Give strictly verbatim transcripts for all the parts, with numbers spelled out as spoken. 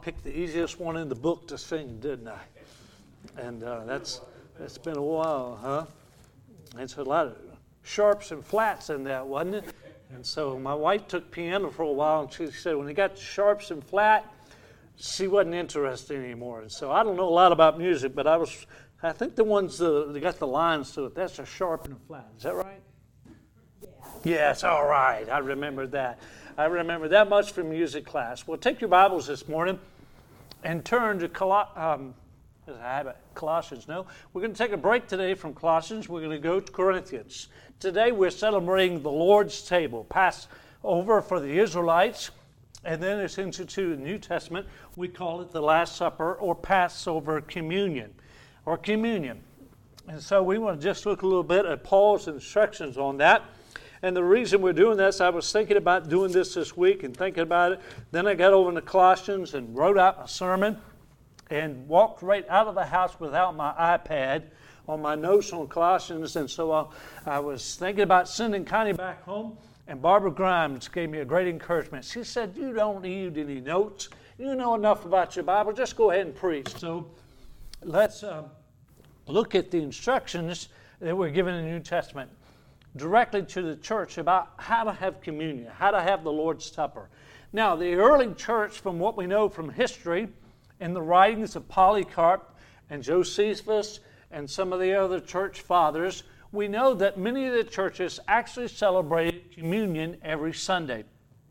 Picked the easiest one in the book to sing, didn't I? And uh, that's that's been a while, huh? It's a lot of sharps and flats in that, wasn't it? And so my wife took piano for a while, and she said when it got to sharps and flat, she wasn't interested anymore. And so I don't know a lot about music, but I was, I think the ones uh, that got the lines to it, that's a sharp and a flat. Is that right? Yeah. Yes, all right. I remember that. I remember that much from music class. Well, take your Bibles this morning and turn to Col- um, I have it, Colossians. No, we're going to take a break today from Colossians. We're going to go to Corinthians. Today we're celebrating the Lord's table, Passover for the Israelites, and then it's instituted in the New Testament. We call it the Last Supper or Passover communion, or communion. And so we want to just look a little bit at Paul's instructions on that. And the reason we're doing this, I was thinking about doing this this week and thinking about it. Then I got over into Colossians and wrote out a sermon and walked right out of the house without my iPad on my notes on Colossians. And so I, I was thinking about sending Connie back home. And Barbara Grimes gave me a great encouragement. She said, you don't need any notes. You know enough about your Bible. Just go ahead and preach. So let's uh, look at the instructions that were given in the New Testament directly to the church about how to have communion, how to have the Lord's Supper. Now, the early church, from what we know from history and the writings of Polycarp and Josephus and some of the other church fathers, we know that many of the churches actually celebrated communion every Sunday.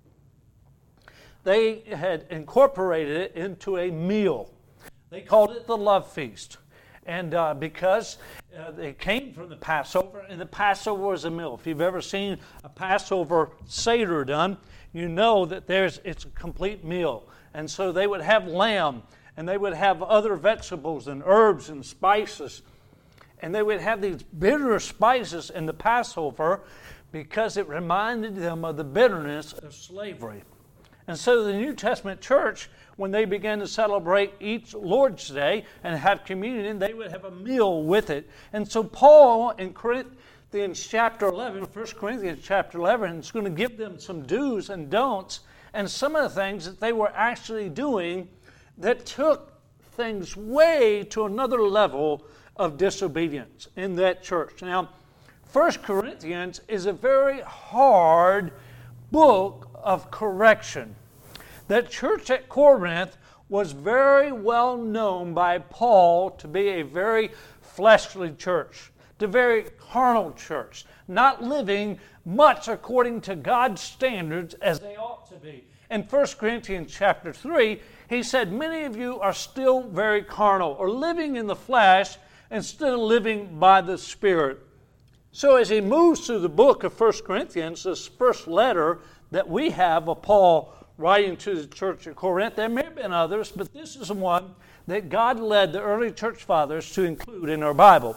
They had incorporated it into a meal. They called it the love feast. And uh, because uh, they came from the Passover, and the Passover was a meal. If you've ever seen a Passover Seder done, you know that there's it's a complete meal. And so they would have lamb, and they would have other vegetables and herbs and spices. And they would have these bitter spices in the Passover because it reminded them of the bitterness of slavery. And so the New Testament church, when they began to celebrate each Lord's Day and have communion, they would have a meal with it. And so Paul in Corinthians chapter eleven, First Corinthians chapter eleven, is going to give them some do's and don'ts and some of the things that they were actually doing that took things way to another level of disobedience in that church. Now, First Corinthians is a very hard book of correction. That church at Corinth was very well known by Paul to be a very fleshly church, to very carnal church, not living much according to God's standards as they ought to be. In First Corinthians chapter three, he said, many of you are still very carnal, or living in the flesh instead of living by the Spirit. So as he moves through the book of First Corinthians, this first letter that we have of Paul writing to the church at Corinth, there may have been others, but this is the one that God led the early church fathers to include in our Bible.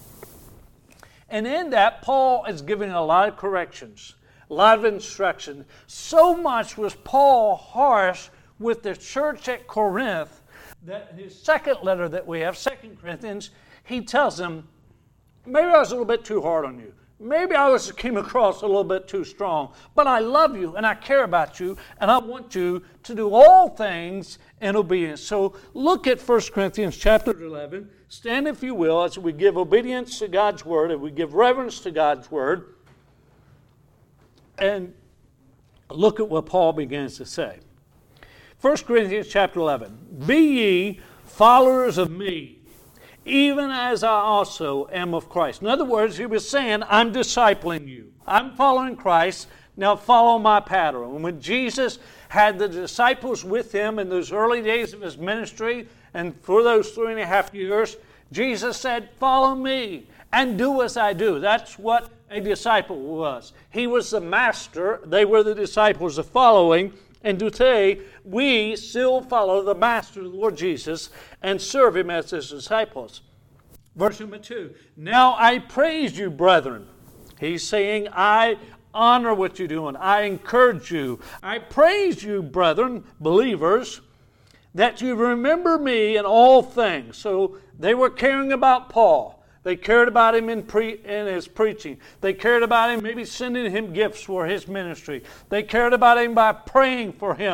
And in that, Paul is giving a lot of corrections, a lot of instruction. So much was Paul harsh with the church at Corinth that his second letter that we have, Second Corinthians, he tells them, maybe I was a little bit too hard on you. Maybe I was came across a little bit too strong, but I love you and I care about you and I want you to do all things in obedience. So look at First Corinthians chapter eleven. Stand, if you will, as we give obedience to God's word and we give reverence to God's word. And look at what Paul begins to say. First Corinthians chapter eleven. Be ye followers of me, even as I also am of Christ. In other words, he was saying, I'm discipling you. I'm following Christ. Now follow my pattern. And when Jesus had the disciples with him in those early days of his ministry, and for those three and a half years, Jesus said, follow me and do as I do. That's what a disciple was. He was the master. They were the disciples of following. And today, we still follow the Master, the Lord Jesus, and serve him as his disciples. Verse number two. Now I praise you, brethren. He's saying, I honor what you're doing. I encourage you. I praise you, brethren, believers, that you remember me in all things. So they were caring about Paul. They cared about him in, pre- in his preaching. They cared about him maybe sending him gifts for his ministry. They cared about him by praying for him.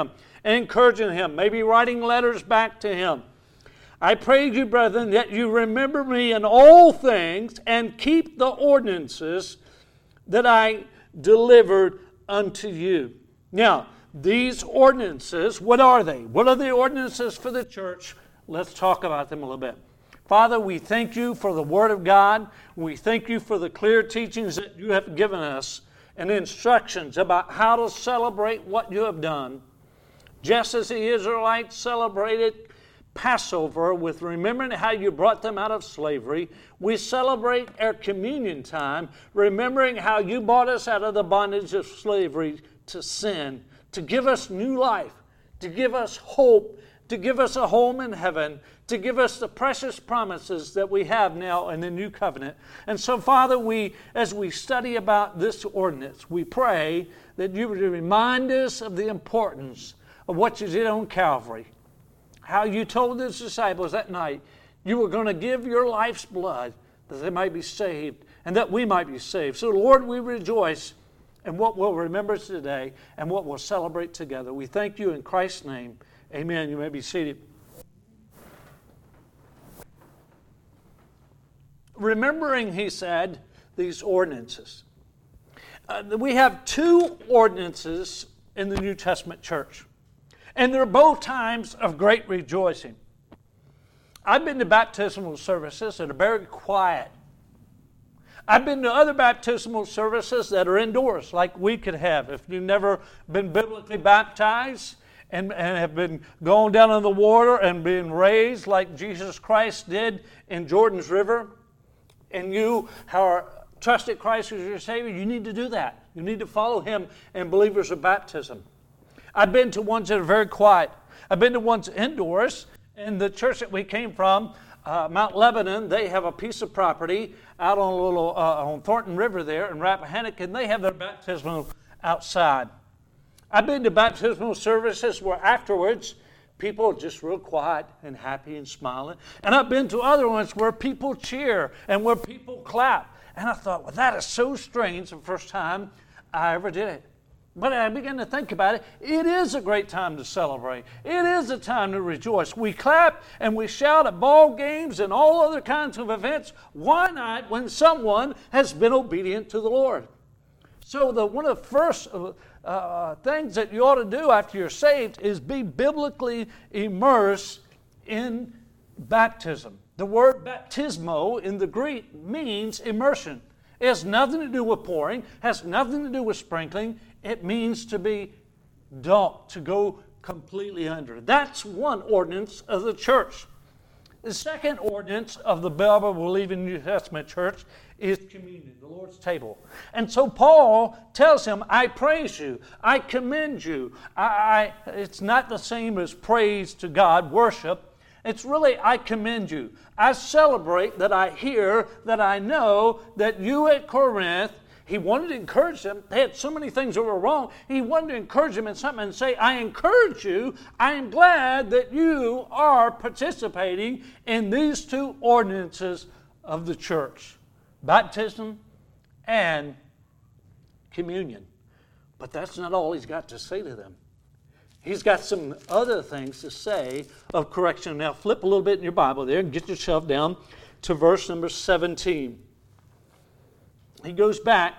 and encouraging him, maybe writing letters back to him. I pray you, brethren, that you remember me in all things and keep the ordinances that I delivered unto you. Now, these ordinances, what are they? What are the ordinances for the church? Let's talk about them a little bit. Father, we thank you for the Word of God. We thank you for the clear teachings that you have given us and instructions about how to celebrate what you have done. Just as the Israelites celebrated Passover with remembering how you brought them out of slavery, we celebrate our communion time, remembering how you brought us out of the bondage of slavery to sin, to give us new life, to give us hope, to give us a home in heaven, to give us the precious promises that we have now in the new covenant. And so, Father, we, as we study about this ordinance, we pray that you would remind us of the importance of what you did on Calvary. How you told the disciples that night you were going to give your life's blood that they might be saved and that we might be saved. So, Lord, we rejoice in what we'll remember today and what we'll celebrate together. We thank you in Christ's name. Amen. You may be seated. Remembering, he said, these ordinances. Uh, we have two ordinances in the New Testament church. And they're both times of great rejoicing. I've been to baptismal services that are very quiet. I've been to other baptismal services that are indoors, like we could have. If you've never been biblically baptized and, and have been going down in the water and being raised like Jesus Christ did in Jordan's River, and you are trusted Christ as your Savior, you need to do that. You need to follow Him in believers of baptism. I've been to ones that are very quiet. I've been to ones indoors. In the church that we came from, uh, Mount Lebanon, they have a piece of property out on a little uh, on Thornton River there in Rappahannock, and they have their baptismal outside. I've been to baptismal services where afterwards people are just real quiet and happy and smiling. And I've been to other ones where people cheer and where people clap. And I thought, well, that is so strange the first time I ever did it. But I began to think about it. It is a great time to celebrate. It is a time to rejoice. We clap and we shout at ball games and all other kinds of events. Why not when someone has been obedient to the Lord? So the, one of the first uh, uh, things that you ought to do after you're saved is be biblically immersed in baptism. The word baptismo in the Greek means immersion. It has nothing to do with pouring, has nothing to do with sprinkling. It means to be dunked, to go completely under. That's one ordinance of the church. The second ordinance of the Bible-believing New Testament church is communion, the Lord's table. And so Paul tells him, I praise you, I commend you. I, I, it's not the same as praise to God, worship. It's really, I commend you. I celebrate that I hear, that I know that you at Corinth, he wanted to encourage them. They had so many things that were wrong. He wanted to encourage them in something and say, I encourage you. I am glad that you are participating in these two ordinances of the church. Baptism and communion. But that's not all he's got to say to them. He's got some other things to say of correction. Now flip a little bit in your Bible there and get yourself down to verse number seventeen. He goes back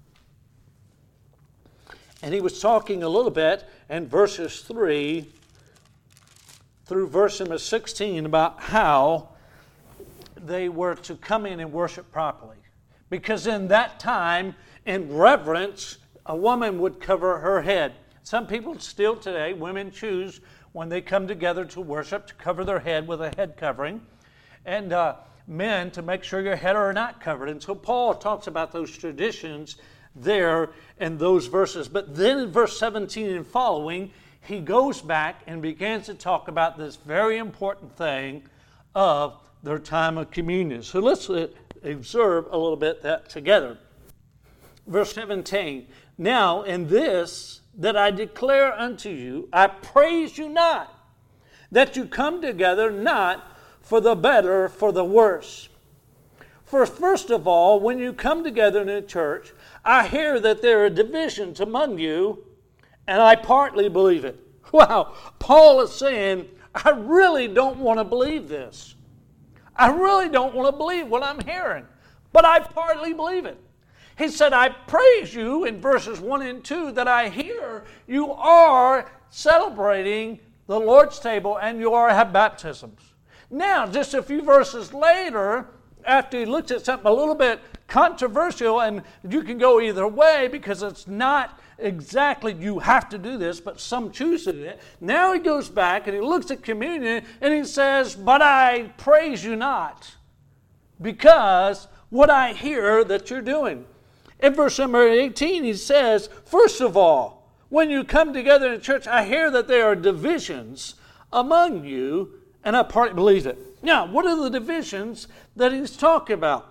and he was talking a little bit in verses three through verse number sixteen about how they were to come in and worship properly. Because in that time, in reverence, a woman would cover her head. Some people still today, women choose when they come together to worship to cover their head with a head covering. And uh, men to make sure your head are not covered. And so Paul talks about those traditions there in those verses. But then in verse seventeen and following, he goes back and begins to talk about this very important thing of their time of communion. So let's observe a little bit that together. Verse seventeen, now in this that I declare unto you, I praise you not, that you come together not for the better, for the worse. For first of all, when you come together in a church, I hear that there are divisions among you, and I partly believe it. Wow, Paul is saying, I really don't want to believe this. I really don't want to believe what I'm hearing, but I partly believe it. He said, I praise you in verses one and two that I hear you are celebrating the Lord's table and you are have baptisms. Now, just a few verses later, after he looks at something a little bit controversial, and you can go either way because it's not exactly you have to do this, but some choose to do it. Now he goes back and he looks at communion and he says, but I praise you not because what I hear that you're doing. In verse number eighteen, he says, first of all, when you come together in church, I hear that there are divisions among you, and I partly believe it. Now, what are the divisions that he's talking about?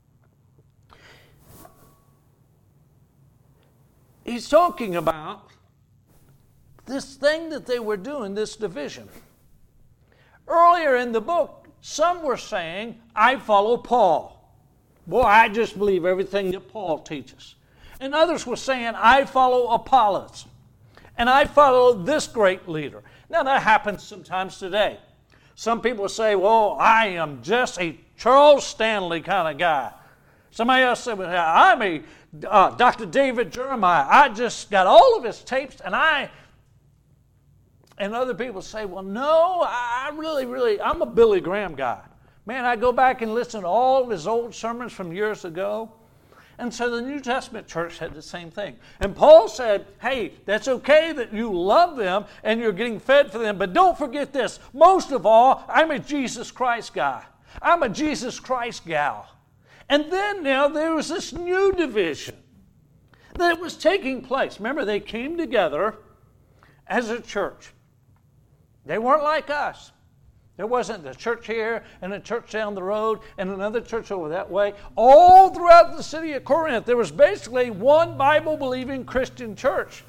He's talking about this thing that they were doing, this division. Earlier in the book, some were saying, I follow Paul. Boy, I just believe everything that Paul teaches. And others were saying, I follow Apollos. And I follow this great leader. Now, that happens sometimes today. Some people say, well, I am just a Charles Stanley kind of guy. Somebody else said, I'm a uh, Doctor David Jeremiah. I just got all of his tapes, and I... And other people say, well, no, I really, really, I'm a Billy Graham guy. Man, I go back and listen to all of his old sermons from years ago. And so the New Testament church had the same thing. And Paul said, hey, that's okay that you love them and you're getting fed for them, but don't forget this. Most of all, I'm a Jesus Christ guy. I'm a Jesus Christ gal. And then now there was this new division that was taking place. Remember, they came together as a church. They weren't like us. There wasn't the church here and a church down the road and another church over that way. All throughout the city of Corinth, there was basically one Bible-believing Christian church.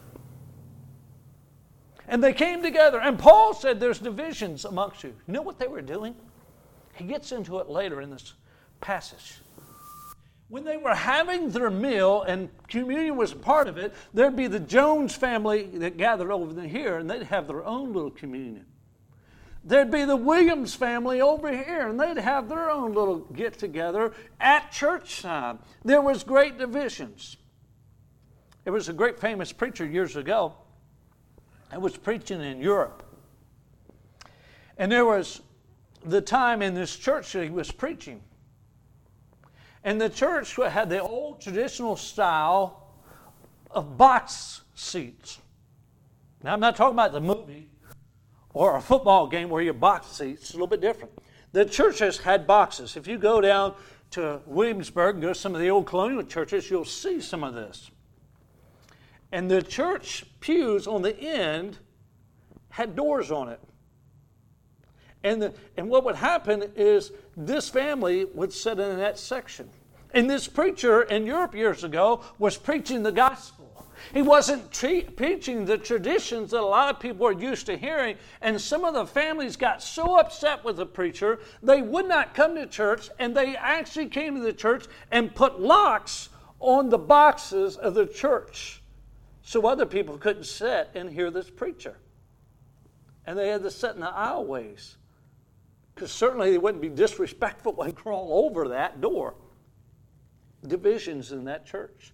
And they came together. And Paul said there's divisions amongst you. You know what they were doing? He gets into it later in this passage. When they were having their meal, and communion was a part of it, there'd be the Jones family that gathered over here, and they'd have their own little communion. There'd be the Williams family over here, and they'd have their own little get-together at church time. There was great divisions. There was a great famous preacher years ago that was preaching in Europe. And there was the time in this church that he was preaching. And the church had the old traditional style of box seats. Now, I'm not talking about the movie or a football game where your box seats. It's a little bit different. The churches had boxes. If you go down to Williamsburg and go to some of the old colonial churches, you'll see some of this. And the church pews on the end had doors on it. And, the, and what would happen is this family would sit in that section. And this preacher in Europe years ago was preaching the gospel. He wasn't tre- preaching the traditions that a lot of people are used to hearing. And some of the families got so upset with the preacher, they would not come to church, and they actually came to the church and put locks on the boxes of the church so other people couldn't sit and hear this preacher. And they had to sit in the aisleways, because certainly they wouldn't be disrespectful and crawl over that door. Divisions in that church.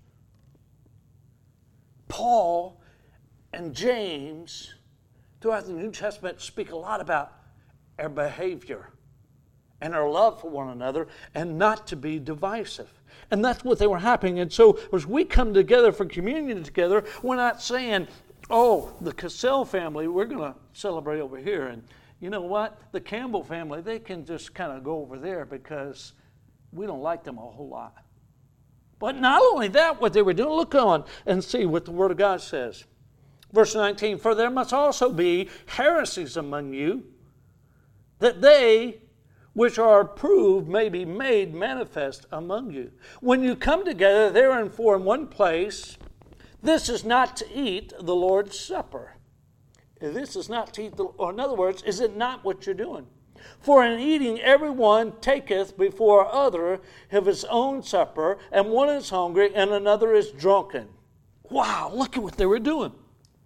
Paul and James, throughout the New Testament, speak a lot about our behavior and our love for one another and not to be divisive. And that's what they were happening. And so as we come together for communion together, we're not saying, oh, the Cassell family, we're going to celebrate over here. And you know what? The Campbell family, they can just kind of go over there because we don't like them a whole lot. But not only that, what they were doing, look on and see what the Word of God says. Verse nineteen, for there must also be heresies among you, that they which are approved may be made manifest among you. When you come together there and four in one place, this is not to eat the Lord's Supper. This is not to eat the, or in other words, is it not what you're doing? For in eating everyone taketh before other of his own supper, and one is hungry and another is drunken. Wow, look at what they were doing.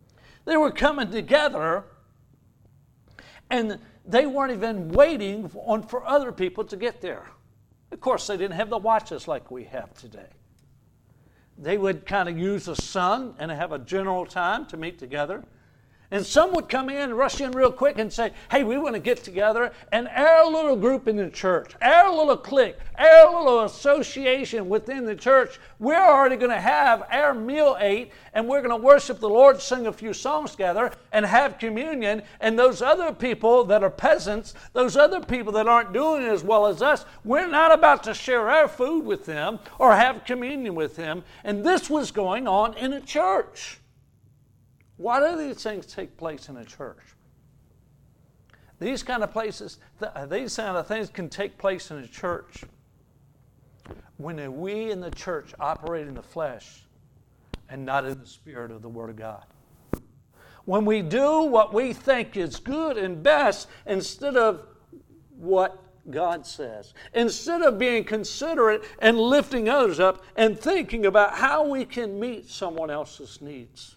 They were coming together, and they weren't even waiting on for other people to get there. Of course, they didn't have the watches like we have today. They would kind of use the sun and have a general time to meet together. And some would come in, rush in real quick and say, hey, we want to get together, and our little group in the church, our little clique, our little association within the church, we're already going to have our meal ate, and we're going to worship the Lord, sing a few songs together, and have communion. And those other people that are peasants, those other people that aren't doing as well as us, we're not about to share our food with them or have communion with them. And this was going on in a church. Why do these things take place in a church? These kind of places, these kind of things can take place in a church when we in the church operate in the flesh and not in the spirit of the Word of God. When we do what we think is good and best instead of what God says. Instead of being considerate and lifting others up and thinking about how we can meet someone else's needs.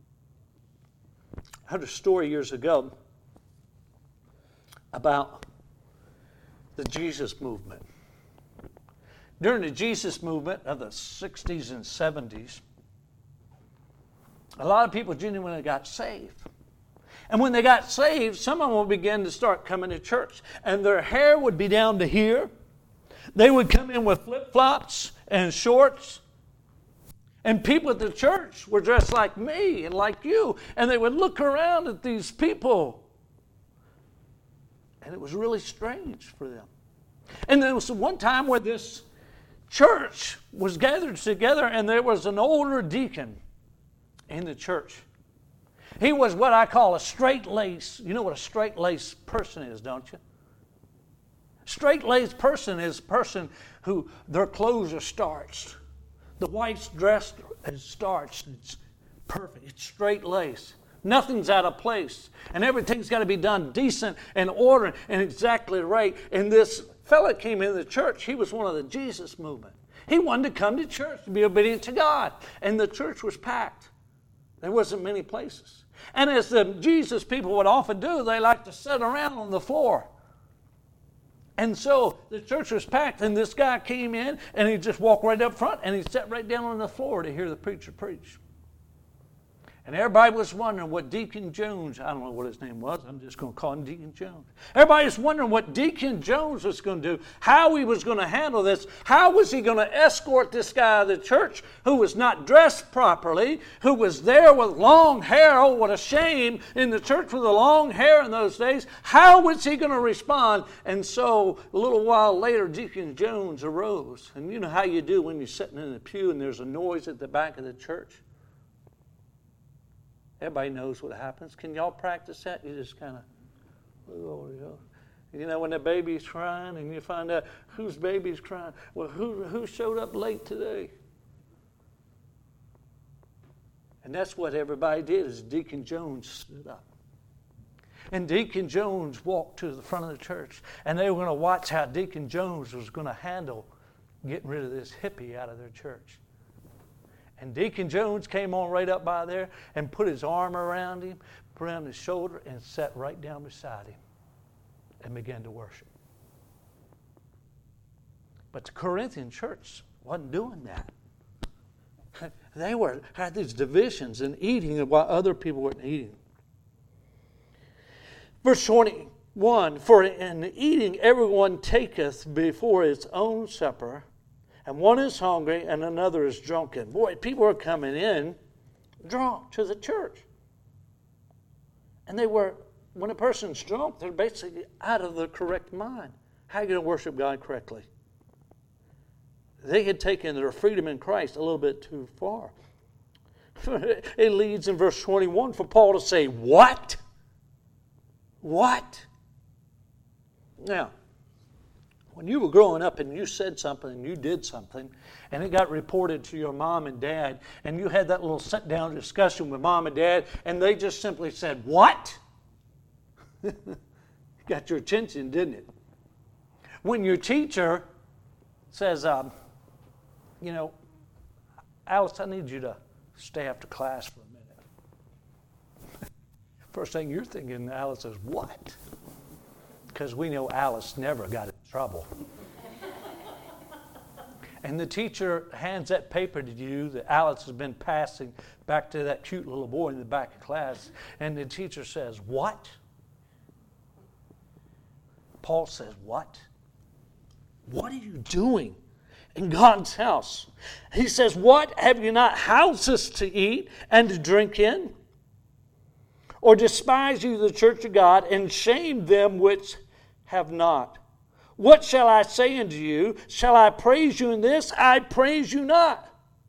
I heard a story years ago about the Jesus movement. During the Jesus movement of the sixties and seventies, a lot of people genuinely got saved. And when they got saved, some of them would begin to start coming to church. And their hair would be down to here. They would come in with flip-flops and shorts. And people at the church were dressed like me and like you. And they would look around at these people. And it was really strange for them. And there was one time where this church was gathered together, and there was an older deacon in the church. He was what I call a straight-laced. You know what a straight-laced person is, don't you? Straight-laced person is a person who their clothes are starched. The wife's dress is starched. It's perfect. It's straight-laced. Nothing's out of place. And everything's got to be done decent and ordered and exactly right. And this fella came into the church. He was one of the Jesus movement. He wanted to come to church to be obedient to God. And the church was packed. There wasn't many places. And as the Jesus people would often do, they like to sit around on the floor. And so the church was packed, and this guy came in, and he just walked right up front, and he sat right down on the floor to hear the preacher preach. And everybody was wondering what Deacon Jones, I don't know what his name was, I'm just going to call him Deacon Jones. Everybody was wondering what Deacon Jones was going to do, how he was going to handle this, how was he going to escort this guy out of the church who was not dressed properly, who was there with long hair. Oh, what a shame in the church with the long hair in those days. How was he going to respond? And so a little while later, Deacon Jones arose. And you know how you do when you're sitting in the pew and there's a noise at the back of the church? Everybody knows what happens. Can y'all practice that? You just kind of, oh, you know, when the baby's crying and you find out whose baby's crying. Well, who who showed up late today? And that's what everybody did, is Deacon Jones stood up. And Deacon Jones walked to the front of the church, and they were going to watch how Deacon Jones was going to handle getting rid of this hippie out of their church. And Deacon Jones came on right up by there and put his arm around him, put around his shoulder, and sat right down beside him and began to worship. But the Corinthian church wasn't doing that. They were had these divisions and eating while other people weren't eating. Verse twenty-one, for in eating everyone taketh before his own supper, and one is hungry and another is drunken. Boy, people are coming in drunk to the church. And they were, when a person's drunk, they're basically out of the correct mind. How are you going to worship God correctly? They had taken their freedom in Christ a little bit too far. It leads in verse twenty-one for Paul to say, what? What? Now, when you were growing up and you said something and you did something and it got reported to your mom and dad and you had that little sit-down discussion with mom and dad and they just simply said, what? Got your attention, didn't it? When your teacher says, um, you know, Alice, I need you to stay after class for a First thing you're thinking, Alice, is what? Because we know Alice never got in trouble. And the teacher hands that paper to you that Alice has been passing back to that cute little boy in the back of class. And the teacher says, what? Paul says, what? What are you doing in God's house? He says, what? Have you not houses to eat and to drink in? Or despise you the church of God and shame them which have not? What shall I say unto you? Shall I praise you in this? I praise you not.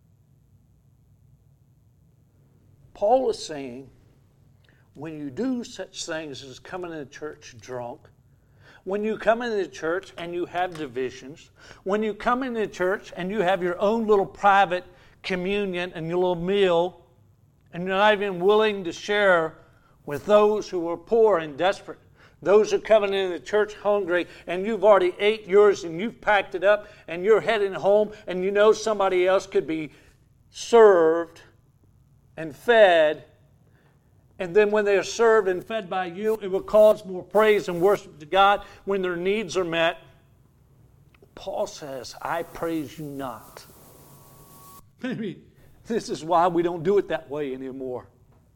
Paul is saying, when you do such things as coming to church drunk, when you come into church and you have divisions, when you come into church and you have your own little private communion and your little meal, and you're not even willing to share with those who are poor and desperate, those who are coming into the church hungry, and you've already ate yours and you've packed it up and you're heading home, and you know somebody else could be served and fed. And then when they are served and fed by you, it will cause more praise and worship to God when their needs are met. Paul says, I praise you not. Maybe this is why we don't do it that way anymore.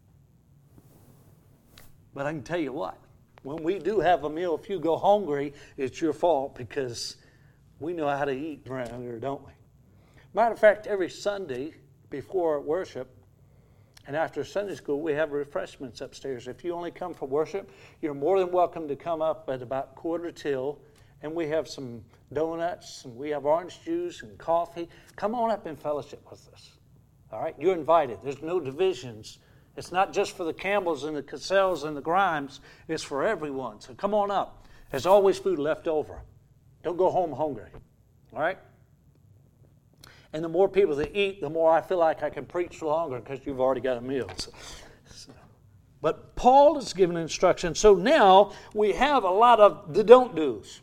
But I can tell you what. When we do have a meal, if you go hungry, it's your fault, because we know how to eat around here, don't we? Matter of fact, every Sunday before worship and after Sunday school, we have refreshments upstairs. If you only come for worship, you're more than welcome to come up at about quarter till, and we have some donuts, and we have orange juice and coffee. Come on up and fellowship with us. All right? You're invited. There's no divisions. It's not just for the Campbells and the Cassells and the Grimes. It's for everyone. So come on up. There's always food left over. Don't go home hungry. All right? And the more people that eat, the more I feel like I can preach longer, because you've already got a meal. So, so. But Paul is giving instructions. So now we have a lot of the don't do's.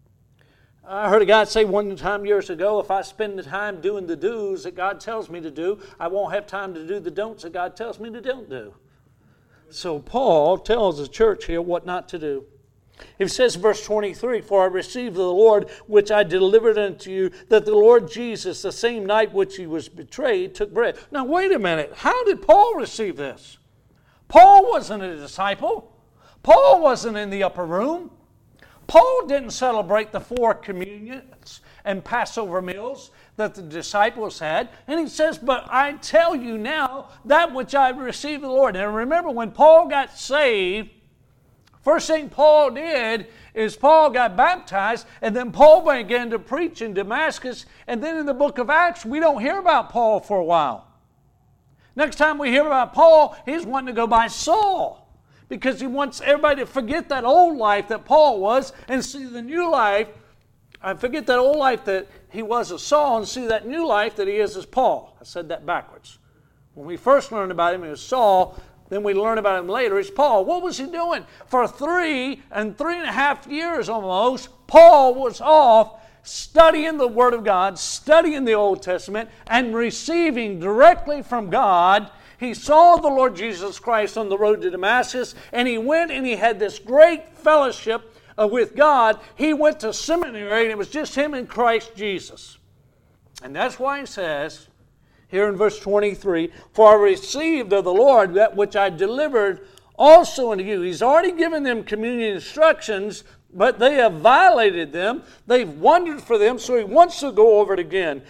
I heard a guy say one time years ago, if I spend the time doing the do's that God tells me to do, I won't have time to do the don'ts that God tells me to don't do. So Paul tells the church here what not to do. It says in verse twenty-three, for I received of the Lord which I delivered unto you, that the Lord Jesus, the same night which he was betrayed, took bread. Now wait a minute. How did Paul receive this? Paul wasn't a disciple. Paul wasn't in the upper room. Paul didn't celebrate the four communions and Passover meals that the disciples had. And he says, but I tell you now that which I received of the Lord. And remember, when Paul got saved, first thing Paul did is Paul got baptized, and then Paul began to preach in Damascus. And then in the book of Acts, we don't hear about Paul for a while. Next time we hear about Paul, he's wanting to go by Saul, because he wants everybody to forget that old life that Paul was and see the new life. I forget that old life that he was as Saul and see that new life that he is as Paul. I said that backwards. When we first learned about him, he was Saul. Then we learn about him later. He's Paul. What was he doing? For three and three and a half years almost, Paul was off studying the Word of God, studying the Old Testament, and receiving directly from God. He saw the Lord Jesus Christ on the road to Damascus, and he went and he had this great fellowship uh, with God. He went to seminary, and it was just him and Christ Jesus. And that's why he says, here in verse twenty-three, for I received of the Lord that which I delivered also unto you. He's already given them communion instructions, but they have violated them. They've wondered for them, so he wants to go over it again.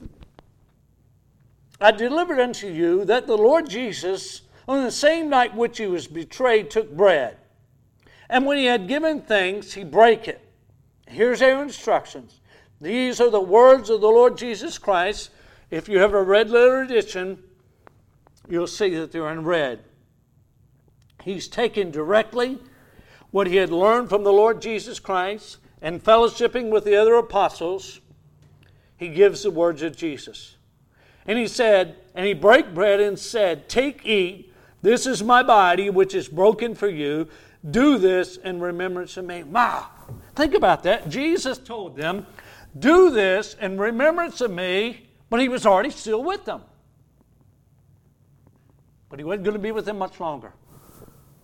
I delivered unto you that the Lord Jesus, on the same night which he was betrayed, took bread. And when he had given thanks, he brake it. Here's our instructions. These are the words of the Lord Jesus Christ. If you have a red letter edition, you'll see that they're in red. He's taken directly what he had learned from the Lord Jesus Christ, and fellowshipping with the other apostles, he gives the words of Jesus. And he said, and he brake bread and said, take, eat, this is my body which is broken for you. Do this in remembrance of me. Wow, think about that. Jesus told them, do this in remembrance of me, but he was already still with them. But he wasn't going to be with them much longer.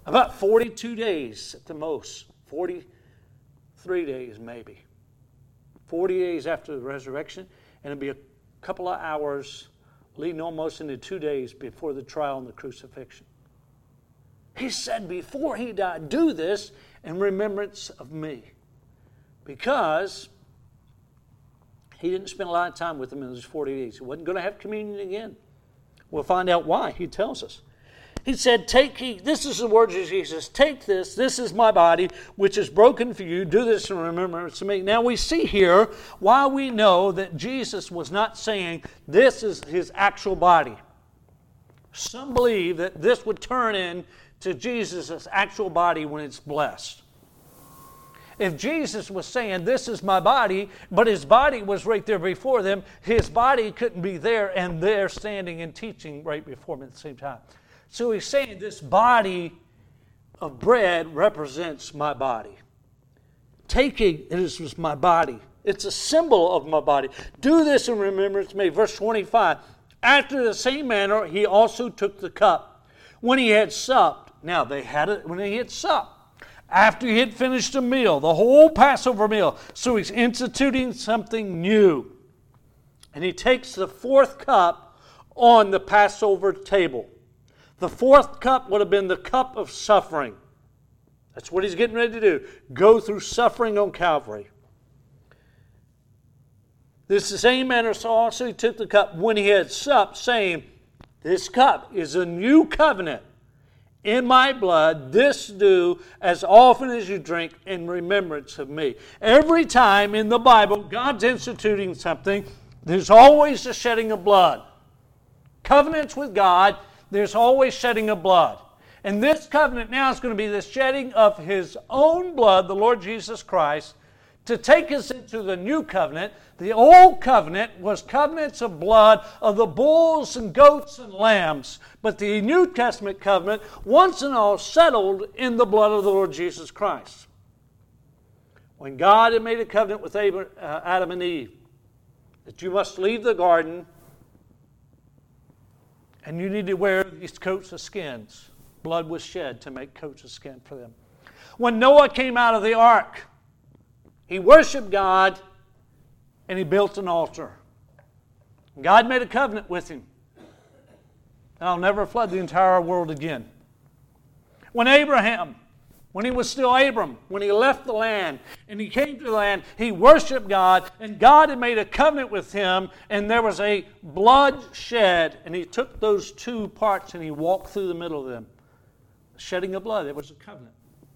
About forty-two days at the most. forty-three days maybe. forty days after the resurrection. And it'll be a couple of hours leading almost into two days before the trial and the crucifixion. He said before he died, do this in remembrance of me. Because he didn't spend a lot of time with them in those forty days. He wasn't going to have communion again. We'll find out why. He tells us. He said, "Take. This is the words of Jesus. Take this. This is my body, which is broken for you. Do this in remembrance of me." Now we see here why we know that Jesus was not saying this is his actual body. Some believe that this would turn into Jesus' actual body when it's blessed. If Jesus was saying, this is my body, but his body was right there before them, his body couldn't be there and they're standing and teaching right before him at the same time. So he's saying this body of bread represents my body. Taking it is my body. It's a symbol of my body. Do this in remembrance of me. Verse twenty-five. After the same manner, he also took the cup. When he had supped, now they had it when he had supped. After he had finished a meal, the whole Passover meal. So he's instituting something new. And he takes the fourth cup on the Passover table. The fourth cup would have been the cup of suffering. That's what he's getting ready to do. Go through suffering on Calvary. This is the same manner, so also he took the cup when he had supped, saying, this cup is a new covenant in my blood. This do as often as you drink in remembrance of me. Every time in the Bible God's instituting something, there's always the shedding of blood. Covenants with God, there's always shedding of blood. And this covenant now is going to be the shedding of his own blood, the Lord Jesus Christ, to take us into the new covenant. The old covenant was covenants of blood of the bulls and goats and lambs. But the New Testament covenant, once and all, settled in the blood of the Lord Jesus Christ. When God had made a covenant with Adam and Eve, that you must leave the garden and you need to wear these coats of skins. Blood was shed to make coats of skin for them. When Noah came out of the ark, he worshiped God and he built an altar. God made a covenant with him. And I'll never flood the entire world again. When Abraham, when he was still Abram, when he left the land and he came to the land, he worshiped God and God had made a covenant with him and there was a blood shed and he took those two parts and he walked through the middle of them. The shedding of blood, it was a covenant.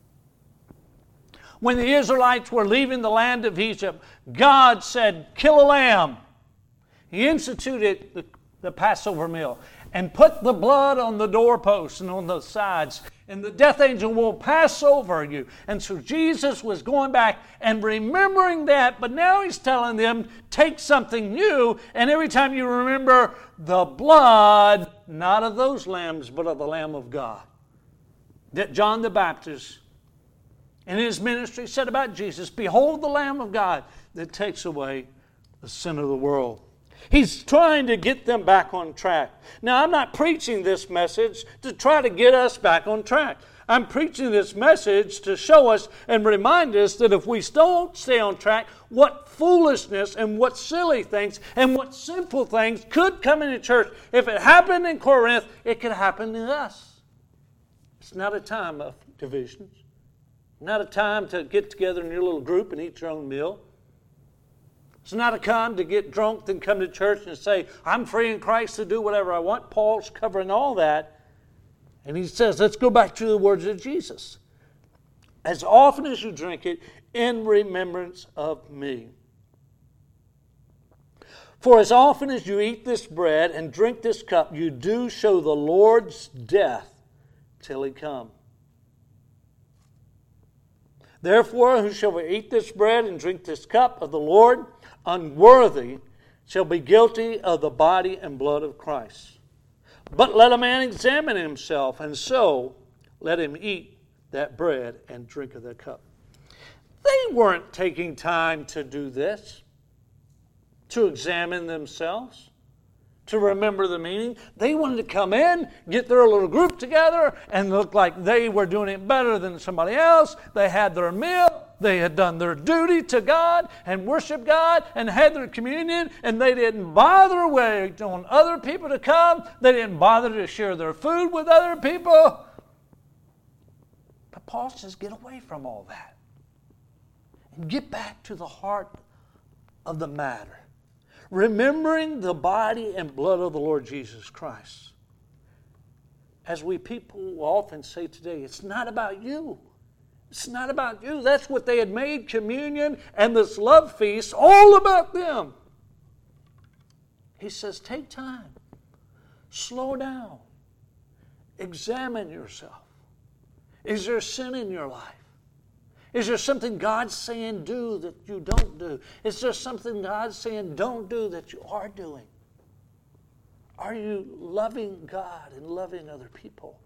When the Israelites were leaving the land of Egypt, God said, kill a lamb. He instituted the, the Passover meal and put the blood on the doorposts and on the sides, and the death angel will pass over you. And so Jesus was going back and remembering that, but now he's telling them, take something new, and every time you remember the blood, not of those lambs, but of the Lamb of God, that John the Baptist in his ministry said about Jesus, behold the Lamb of God that takes away the sin of the world. He's trying to get them back on track. Now, I'm not preaching this message to try to get us back on track. I'm preaching this message to show us and remind us that if we don't stay on track, what foolishness and what silly things and what sinful things could come into church. If it happened in Corinth, it could happen to us. It's not a time of divisions. Not a time to get together in your little group and eat your own meal. It's not a time to get drunk and come to church and say, I'm free in Christ to do whatever I want. Paul's covering all that. And he says, let's go back to the words of Jesus. As often as you drink it, in remembrance of me. For as often as you eat this bread and drink this cup, you do show the Lord's death till he come. Therefore, who shall eat this bread and drink this cup of the Lord unworthy shall be guilty of the body and blood of Christ. But let a man examine himself, and so let him eat that bread and drink of that cup. They weren't taking time to do this, to examine themselves. to remember the meeting. They wanted to come in, get their little group together, and look like they were doing it better than somebody else. They had their meal. They had done their duty to God and worshiped God and had their communion, and they didn't bother waiting on other people to come. They didn't bother to share their food with other people. But Paul says, get away from all that and get back to the heart of the matter. Remembering the body and blood of the Lord Jesus Christ. As we people often say today, it's not about you. It's not about you. That's what they had made communion and this love feast all about them. He says, take time. Slow down. Examine yourself. Is there sin in your life? Is there something God's saying do that you don't do? Is there something God's saying don't do that you are doing? Are you loving God and loving other people?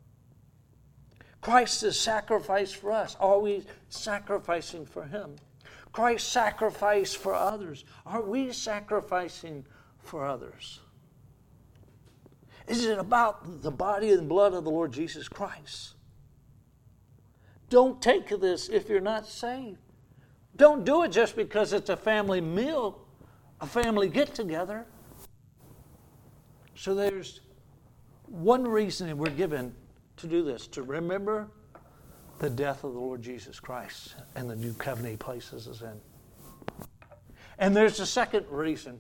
Christ is sacrificed for us. Are we sacrificing for Him? Christ sacrificed for others. Are we sacrificing for others? Is it about the body and blood of the Lord Jesus Christ? Don't take this if you're not saved. Don't do it just because it's a family meal, a family get-together. So there's one reason we're given to do this, to remember the death of the Lord Jesus Christ and the new covenant He places us in. And there's a second reason,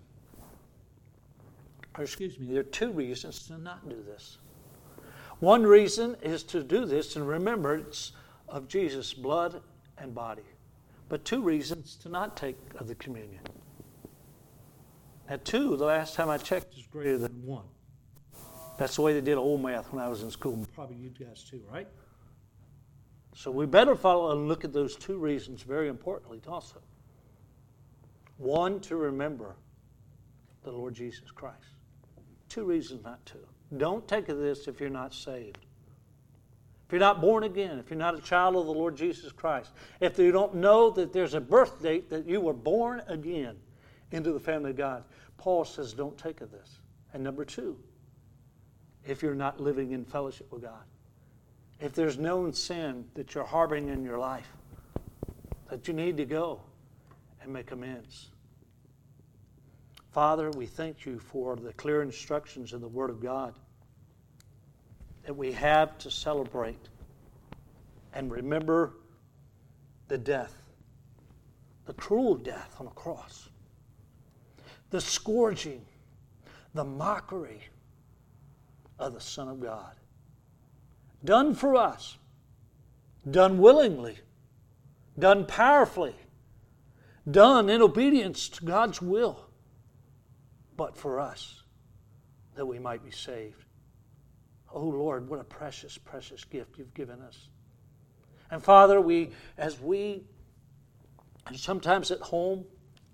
or excuse me, there are two reasons to not do this. One reason is to do this in remembrance of Jesus' blood and body. But two reasons to not take of the communion. Now two, the last time I checked, is greater than one. That's the way they did old math when I was in school. Probably you guys too, right? So we better follow and look at those two reasons very importantly also. One, to remember the Lord Jesus Christ. Two reasons not to. Don't take of this if you're not saved. If you're not born again, if you're not a child of the Lord Jesus Christ, if you don't know that there's a birth date that you were born again into the family of God, Paul says don't take of this. And number two, if you're not living in fellowship with God, if there's known sin that you're harboring in your life, that you need to go and make amends. Father, we thank you for the clear instructions in the Word of God that we have to celebrate and remember the death, the cruel death on a cross, the scourging, the mockery of the Son of God. Done for us, done willingly, done powerfully, done in obedience to God's will, but for us, that we might be saved. Oh Lord, what a precious, precious gift you've given us. And Father, we, as we, and sometimes at home,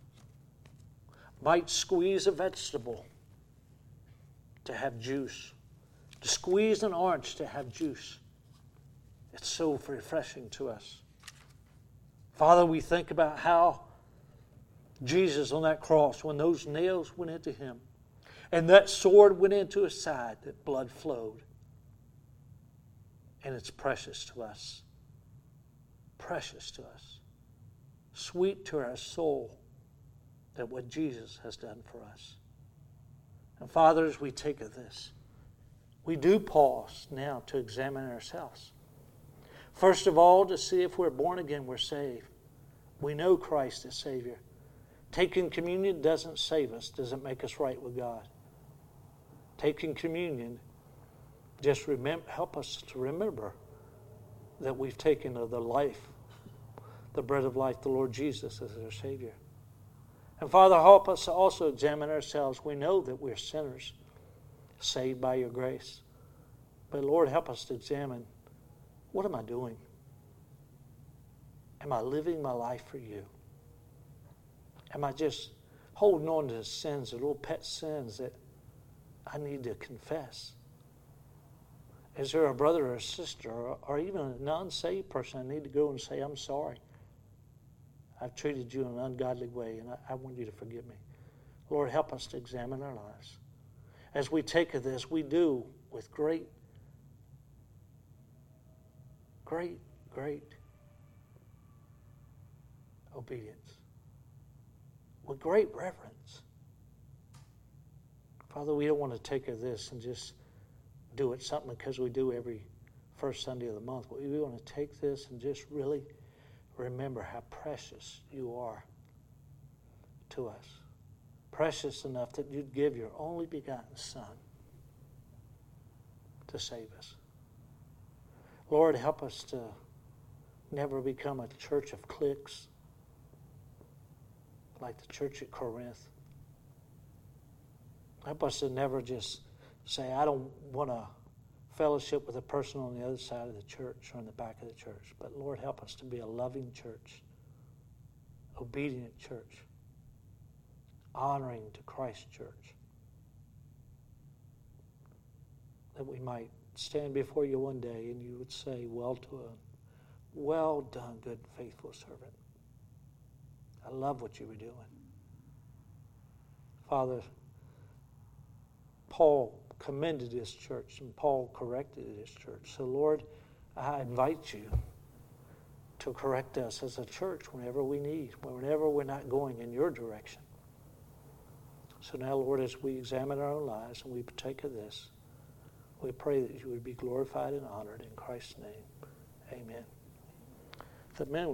might squeeze a vegetable to have juice, to squeeze an orange to have juice. It's so refreshing to us. Father, we think about how Jesus on that cross, when those nails went into Him, and that sword went into His side, that blood flowed. And it's precious to us. Precious to us. Sweet to our soul that what Jesus has done for us. And Father, as we take of this, we do pause now to examine ourselves. First of all, to see if we're born again, we're saved. We know Christ is Savior. Taking communion doesn't save us, doesn't make us right with God. Taking communion just remember, help us to remember that we've taken of the life, the bread of life, the Lord Jesus as our Savior. And Father, help us to also examine ourselves. We know that we're sinners, saved by your grace. But Lord, help us to examine, what am I doing? Am I living my life for you? Am I just holding on to sins, the little pet sins that I need to confess? Is there a brother or a sister or, or even a non-saved person I need to go and say, I'm sorry. I've treated you in an ungodly way and I, I want you to forgive me. Lord, help us to examine our lives. as we take of this, we do with great, great, great obedience, with great reverence. Father, we don't want to take of this and just do it something because we do every first Sunday of the month. We want to take this and just really remember how precious you are to us. Precious enough that you'd give your only begotten Son to save us. Lord, help us to never become a church of cliques like the church at Corinth. Help us to never just say, I don't want to fellowship with a person on the other side of the church or in the back of the church. But Lord, help us to be a loving church, obedient church, honoring to Christ's church. That we might stand before you one day and you would say, well done, well done, good and faithful servant. I love what you were doing. Father, Paul commended his church and Paul corrected his church. So Lord, I invite you to correct us as a church whenever we need, whenever we're not going in your direction. So now, Lord, as we examine our own lives and we partake of this, we pray that you would be glorified and honored in Christ's name. Amen. The men